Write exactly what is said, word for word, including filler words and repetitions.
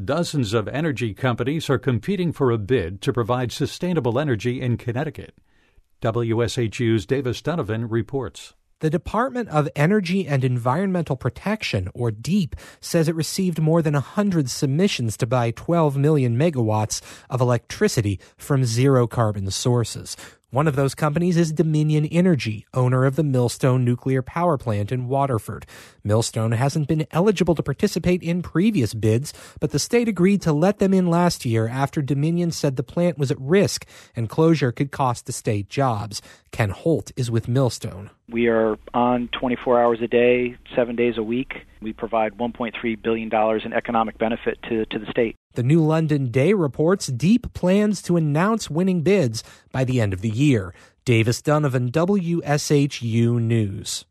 Dozens of energy companies are competing for a bid to provide sustainable energy in Connecticut. W S H U's Davis Donovan reports. The Department of Energy and Environmental Protection, or DEEP, says it received more than one hundred submissions to buy twelve million megawatts of electricity from zero-carbon sources. One of those companies is Dominion Energy, owner of the Millstone nuclear power plant in Waterford. Millstone hasn't been eligible to participate in previous bids, but the state agreed to let them in last year after Dominion said the plant was at risk and closure could cost the state jobs. Ken Holt is with Millstone. We are on twenty-four hours a day, seven days a week. We provide one point three billion dollars in economic benefit to, to the state. The New London Day reports DEEP plans to announce winning bids by the end of the year. Davis Donovan, W S H U News.